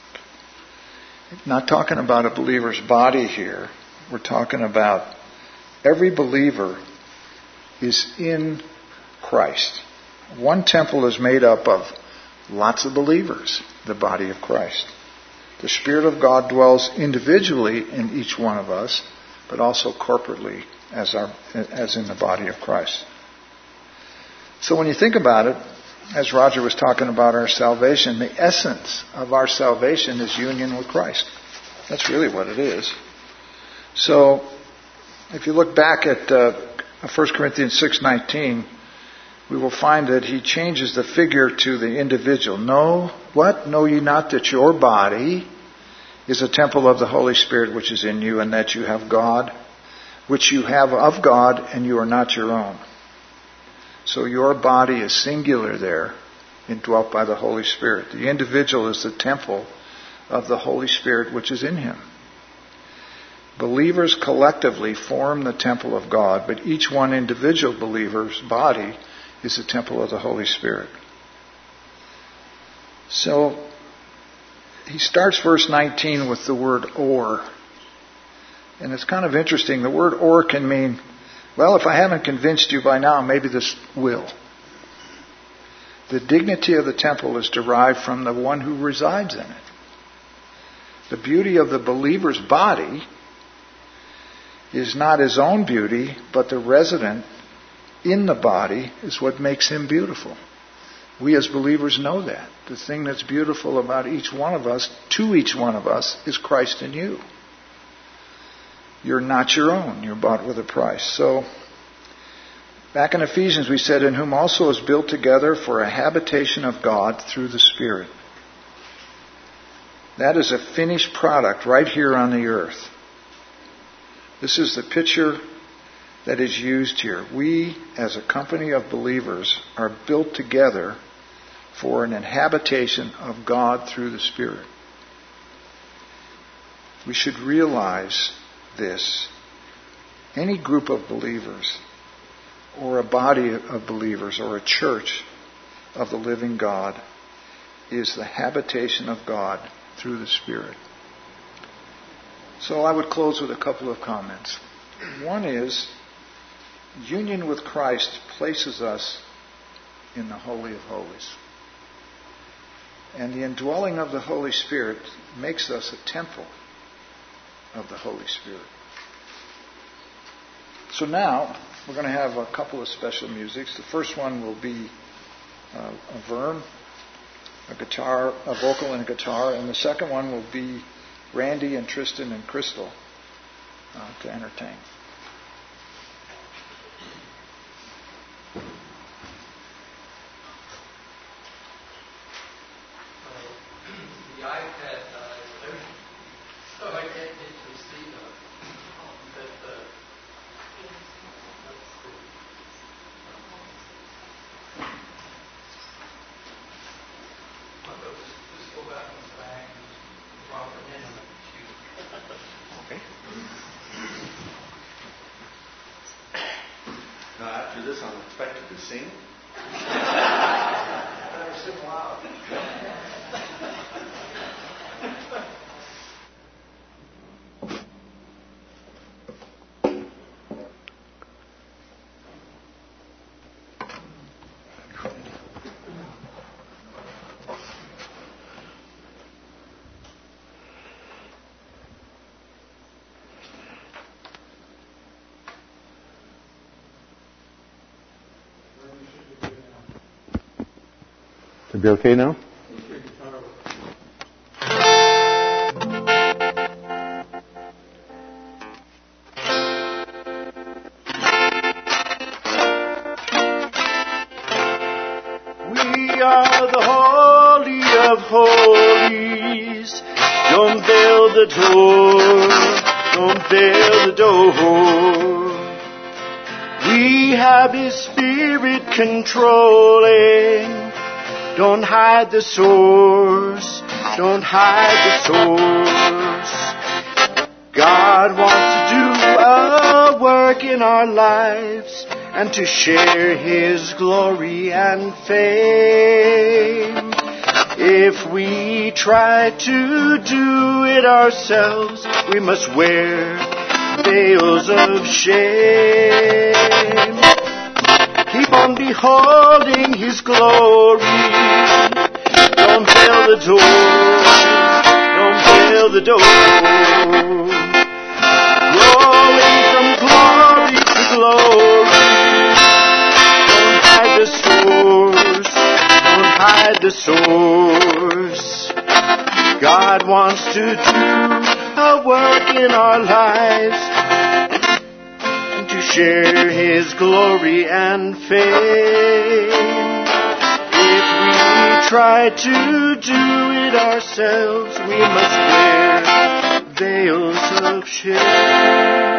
Not talking about a believer's body here. We're talking about every believer is in Christ. One temple is made up of lots of believers, the body of Christ. The Spirit of God dwells individually in each one of us, but also corporately as our as in the body of Christ. So when you think about it, as Roger was talking about our salvation, the essence of our salvation is union with Christ. That's really what it is. So if you look back at uh, First Corinthians six nineteen, we will find that he changes the figure to the individual. Know what? Know ye not that your body is a temple of the Holy Spirit which is in you, and that you have God, which you have of God, and you are not your own. So your body is singular there. indwelt by the Holy Spirit. The individual is the temple of the Holy Spirit which is in him. Believers collectively form the temple of God, but each one individual believer's body is the temple of the Holy Spirit. So, he starts verse nineteen with the word or. And it's kind of interesting. The word or can mean, well, if I haven't convinced you by now, maybe this will. The dignity of the temple is derived from the one who resides in it. The beauty of the believer's body is not his own beauty, but the resident in the body is what makes him beautiful. We as believers know that. The thing that's beautiful about each one of us, to each one of us, is Christ in you. You're not your own. You're bought with a price. So, back in Ephesians we said, in whom also is built together for a habitation of God through the Spirit. That is a finished product right here on the earth. This is the picture that is used here. We, as a company of believers, are built together for an habitation of God through the Spirit. We should realize this. Any group of believers, or a body of believers, or a church of the living God, is the habitation of God through the Spirit. So I would close with a couple of comments. One is, union with Christ places us in the Holy of Holies. And the indwelling of the Holy Spirit makes us a temple of the Holy Spirit. So now, we're going to have a couple of special musics. The first one will be uh, a Vern, a guitar, a vocal and a guitar, and the second one will be Randy and Tristan and Crystal uh, to entertain. The iPad died, so I can't get to see them. But, uh, let's go back and back and drop it in. Okay. Now, after this, I'm expected to sing. Better sing loud. Should be okay now? We are the Holy of Holies. Don't veil the door. Don't veil the door. We have His Spirit controlling. Don't hide the source. Don't hide the source. God wants to do a work in our lives and to share His glory and fame. If we try to do it ourselves, we must wear veils of shame. Keep on beholding His glory. Don't veil the door. Don't veil the door. Growing from glory to glory. Don't hide the source. Don't hide the source. God wants to do a work in our lives, to share His glory and fame. If we try to do it ourselves, we must wear veils of shame.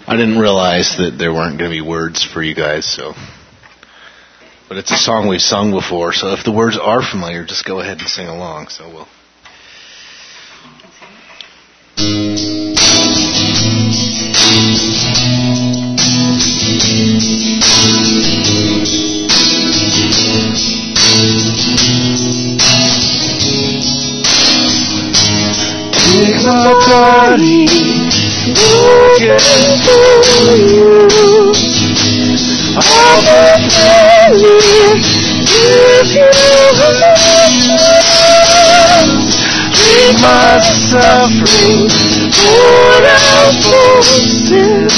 I didn't realize that there weren't going to be words for you guys, so. But it's a song we've sung before, so if the words are familiar, just go ahead and sing along. So we'll. Take my body, broken for you. All the pain, if you have take my suffering, poured out for sin.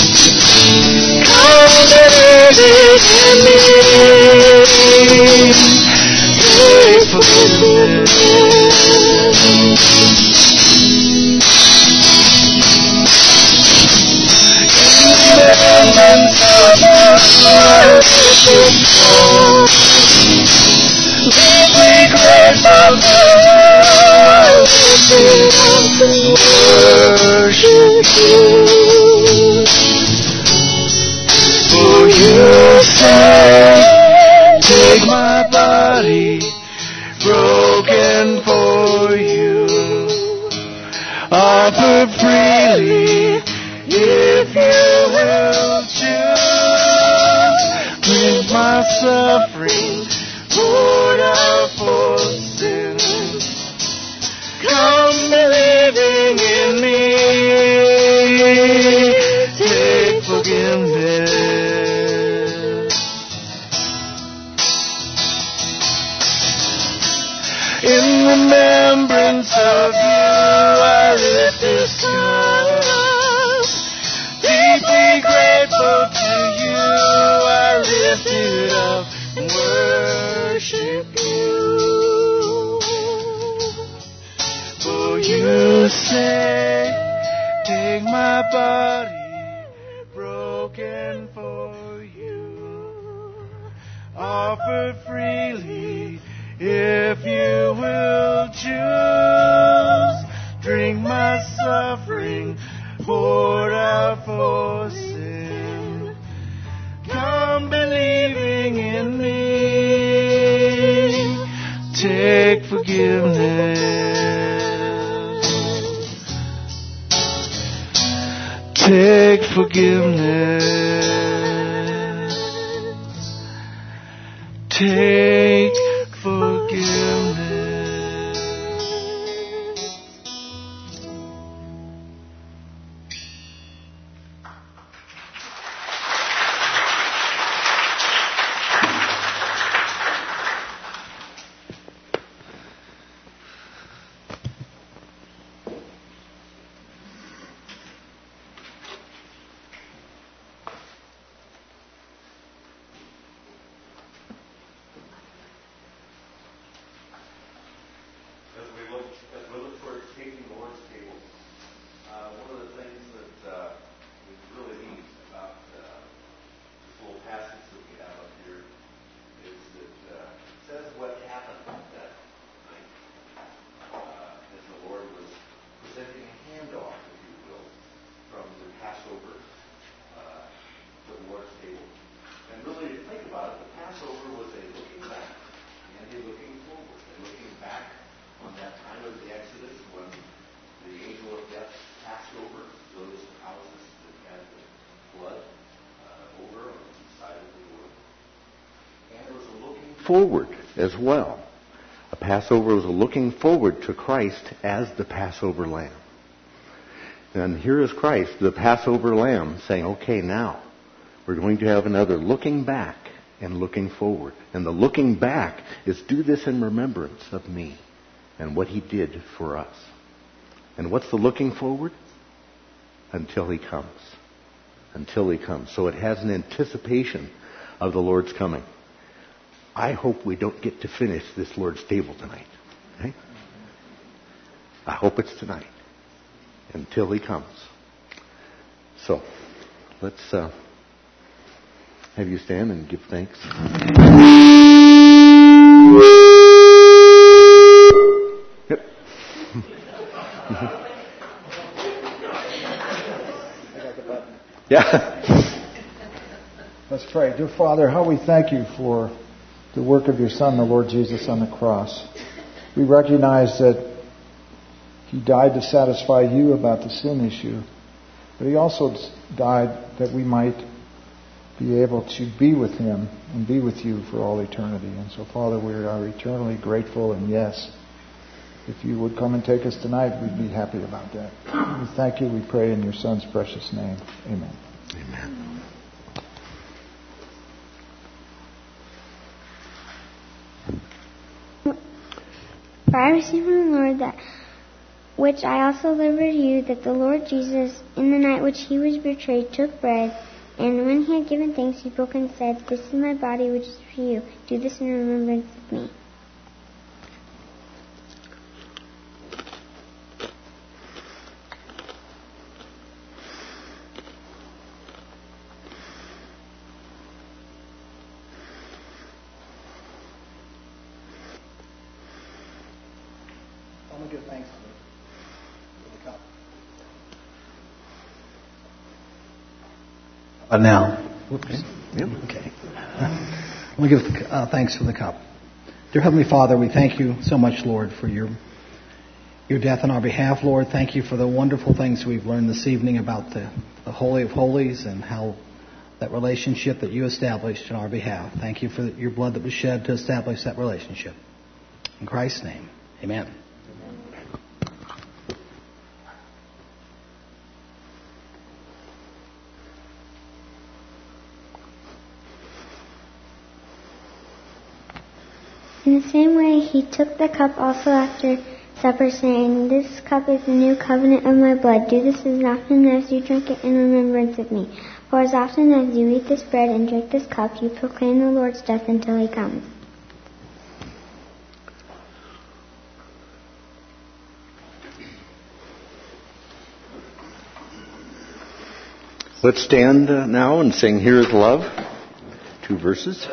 Come live in me, take forgiveness. Remembrance of your soul, deeply grateful to you, lifting up to worship you. For you say, take my body, broken for you, offer freely. If you will choose, with my suffering poured out for sin, come be living in me, take forgiveness. In remembrance of you, I lift this cup. Deeply grateful to you, I lift it up and worship you. For you say, take my body, broken for you, offered freely, if you will choose, drink my suffering, poured out for sin. Come believing in me, take forgiveness, take forgiveness, take forgiveness. Forward as well. A Passover was looking forward to Christ as the Passover lamb. And here is Christ, the Passover lamb, saying, okay, now we're going to have another looking back and looking forward. And the looking back is do this in remembrance of me and what he did for us. And what's the looking forward? Until he comes. Until he comes. So it has an anticipation of the Lord's coming. I hope we don't get to finish this Lord's table tonight. Okay? I hope it's tonight. Until he comes. So, let's uh, have you stand and give thanks. Yep. Yeah. Let's pray. Dear Father, how we thank you for the work of your Son, the Lord Jesus, on the cross. We recognize that he died to satisfy you about the sin issue, but he also died that we might be able to be with him and be with you for all eternity. And so, Father, we are eternally grateful, and yes, if you would come and take us tonight, we'd be happy about that. We thank you. We pray in your Son's precious name. Amen. Amen. For I received from the Lord that which I also delivered to you, that the Lord Jesus, in the night which he was betrayed, took bread, and when he had given thanks, he broke and said, "This is my body which is for you. Do this in remembrance of me." I'm going to give thanks for the cup. Uh, now, whoops. Yep. Okay. I'm going to give uh, thanks for the cup. Dear Heavenly Father, we thank you so much, Lord, for your your death on our behalf, Lord. Thank you for the wonderful things we've learned this evening about the, the Holy of Holies and how that relationship that you established on our behalf. Thank you for your blood that was shed to establish that relationship. In Christ's name, amen. In the same way, he took the cup also after supper, saying, "This cup is the new covenant of my blood. Do this as often as you drink it in remembrance of me. For as often as you eat this bread and drink this cup, you proclaim the Lord's death until he comes." Let's stand uh, now and sing "Here is Love," two verses.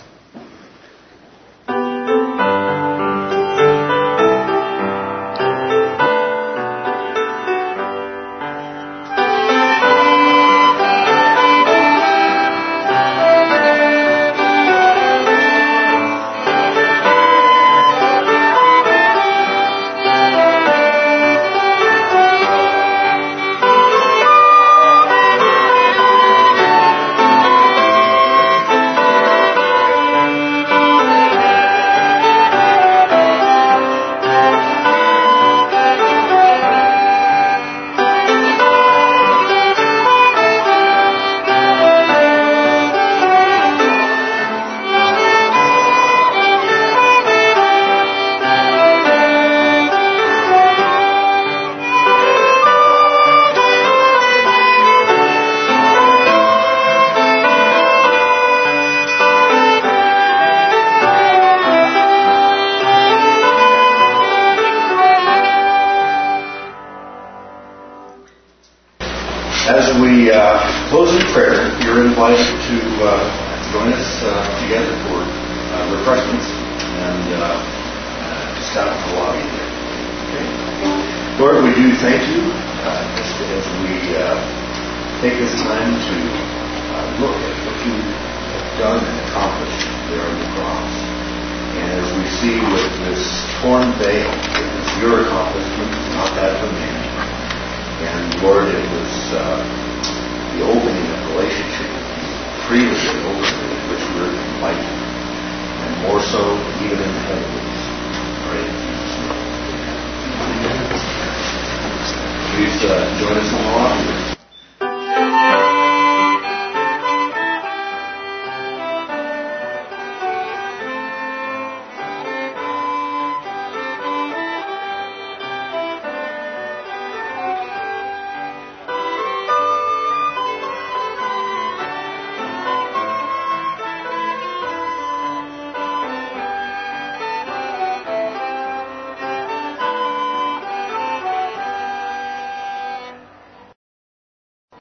As we uh, close in prayer, you're invited to uh, join us uh, together for uh, refreshments and uh, uh, just out in the lobby there. Okay. Lord, we do thank you uh, as, as we uh, take this time to uh, look at what you have done and accomplished there on the cross. And as we see with this torn veil, it was your accomplishment, not that of man. And Lord, it was uh, the opening of relationship, freely opening